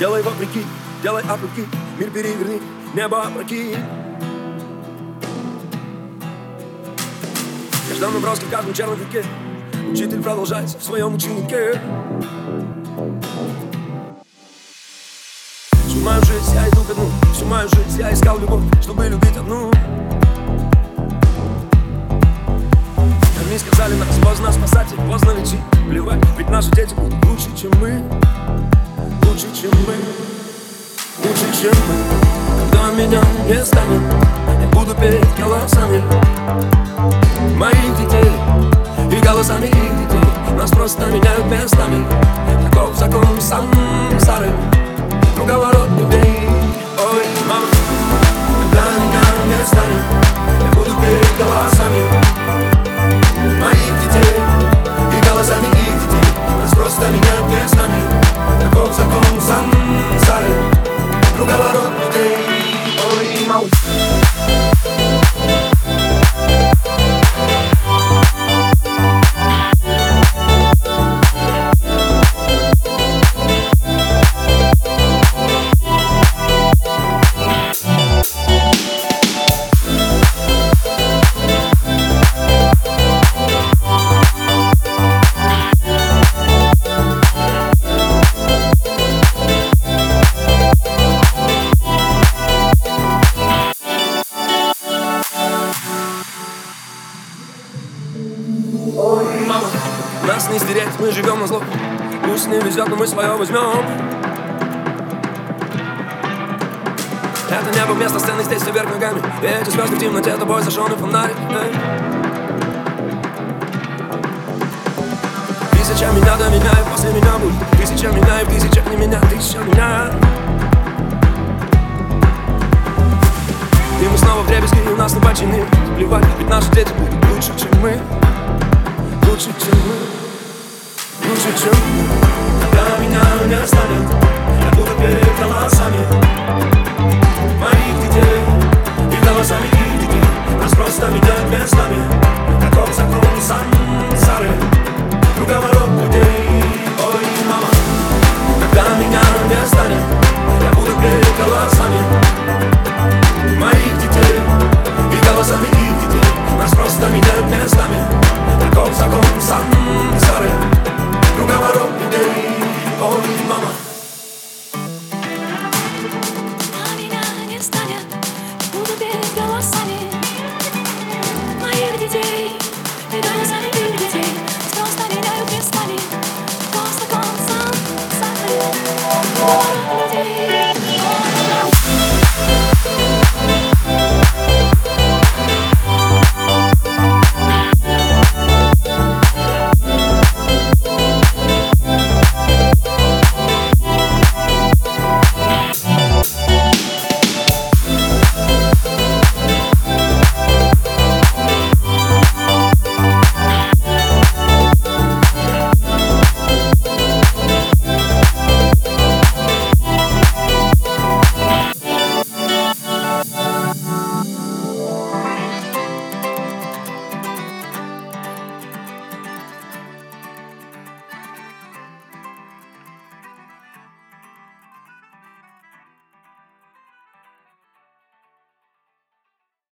Делай вопреки, делай от руки, мир переверни, небо опрокинь. Каждый наброски в каждом черновике учитель продолжает в своем ученике. Всю мою жизнь я иду ко дну, всю мою жизнь я искал любовь, чтобы любить одну. Они сказали нас, поздно спасать и поздно лечить. Плевать, ведь наши дети будут лучше, чем мы. Лучше, чем мы. Лучше, чем мы. Когда меня не станет, я буду петь голосами моих детей и голосами их детей. Нас просто меняют местами. Таков закон сансары, круговорот любви. Ой, мама, когда меня не станет, я буду петь голосами моих детей и голосами их детей. Нас просто меняют местами. Таков закон сансары, круговорот людей. Ой, мама. Нас не стереть, мы живем на зло. Пусть не везет, но мы свое возьмем. Это небо вместо сцены, здесь все вверх ногами. И эти звезды в темноте, тобой зажженный фонарик. Тысяча меня до меня, и после меня будет тысяча меня, и в тысячах не меня, тысяча меня. И мы снова в дребезги, и у нас нападчины. Плевать, ведь наши дети будут лучше, чем мы. Лучше, чем мы. Лучше, чем мы.